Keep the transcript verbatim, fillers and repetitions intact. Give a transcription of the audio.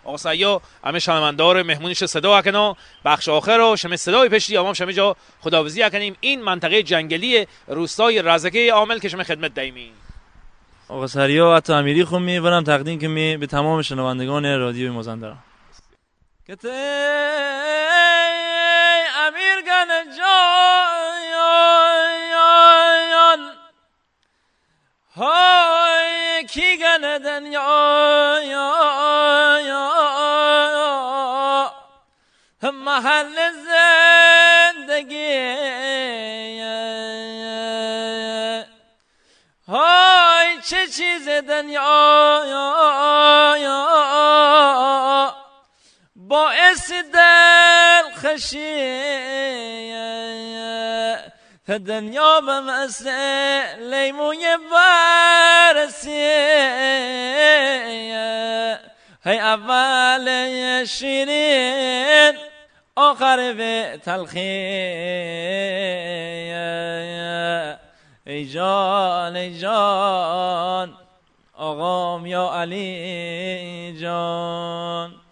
آقا سیا همه شنوندار مهمونش صدا کنه بخش آخر رو شما صدای پشتی امام شما جا خداویسی کنیم. این منطقه جنگلی روستای رزکه عامل که شما خدمت دایمین. آقا سریا و تعمیری خو میبرم تقدیم که می به تمام شنوندگان رادیو مازندران. که امیر گن جان های کی گن دنیا محل زندگی های چه چیز دنیا باعث دل خشی دنیا به مثل لیموی برسی هی اول شیرین آخر به تلخی ای جان ای جان آقام یا علی جان.